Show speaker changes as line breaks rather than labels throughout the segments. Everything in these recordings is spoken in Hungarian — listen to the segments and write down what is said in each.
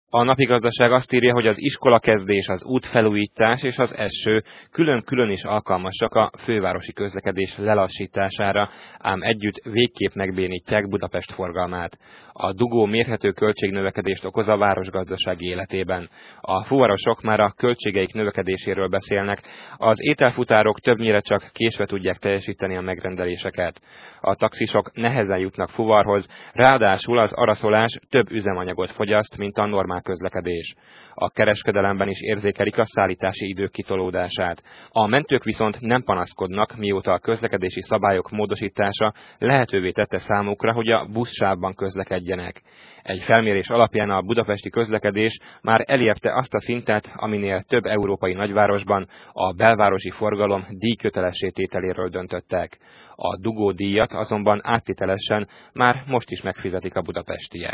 A Napi Gazdaság azt írja, hogy az iskolakezdés, az útfelújítás és az eső külön-külön is alkalmasak a fővárosi közlekedés lelassítására, ám együtt végképp megbénítják Budapest forgalmát. A dugó mérhető költségnövekedést okoz a város gazdasági életében. A fuvarosok már a költségeik növekedéséről beszélnek, az ételfutárok többnyire csak késve tudják teljesíteni a megrendeléseket. A taxisok nehezen jutnak fuvarhoz, ráadásul az araszolás több üzemanyagot fogyaszt, mint a normál közlekedés. A kereskedelemben is érzékelik a szállítási idők kitolódását. A mentők viszont nem panaszkodnak, mióta a közlekedési szabályok módosítása lehetővé tette számukra, hogy a buszsávban közlekedjenek. Egy felmérés alapján a budapesti közlekedés már elérte azt a szintet, aminél több európai nagyvárosban a belvárosi forgalom díjkötelessé tételéről döntöttek. A dugódíjat azonban áttételesen már most is megfizetik a budapestiek.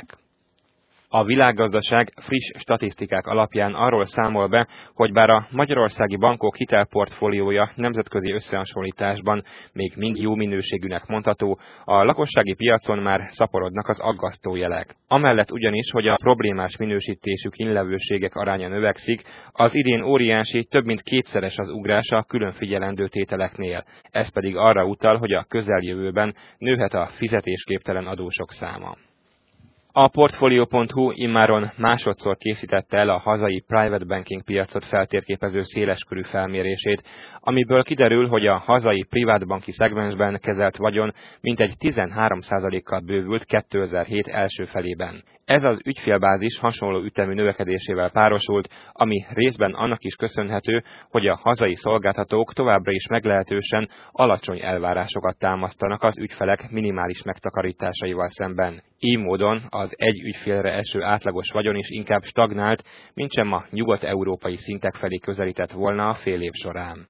A Világgazdaság friss statisztikák alapján arról számol be, hogy bár a magyarországi bankok hitelportfóliója nemzetközi összehasonlításban még mind jó minőségűnek mondható, a lakossági piacon már szaporodnak az aggasztó jelek. Amellett ugyanis, hogy a problémás minősítésű kínlevőségek aránya növekszik, az idén óriási, több mint kétszeres az ugrás a külön figyelendő tételeknél. Ez pedig arra utal, hogy a közeljövőben nőhet a fizetésképtelen adósok száma. A Portfolio.hu immáron másodszor készítette el a hazai private banking piacot feltérképező széleskörű felmérését, amiből kiderül, hogy a hazai privátbanki szegmensben kezelt vagyon mintegy 13%-kal bővült 2007 első felében. Ez az ügyfélbázis hasonló ütemű növekedésével párosult, ami részben annak is köszönhető, hogy a hazai szolgáltatók továbbra is meglehetősen alacsony elvárásokat támasztanak az ügyfelek minimális megtakarításaival szemben. Így módon az egy ügyfélre eső átlagos vagyon is inkább stagnált, mintsem a nyugat-európai szintek felé közelített volna a fél év során.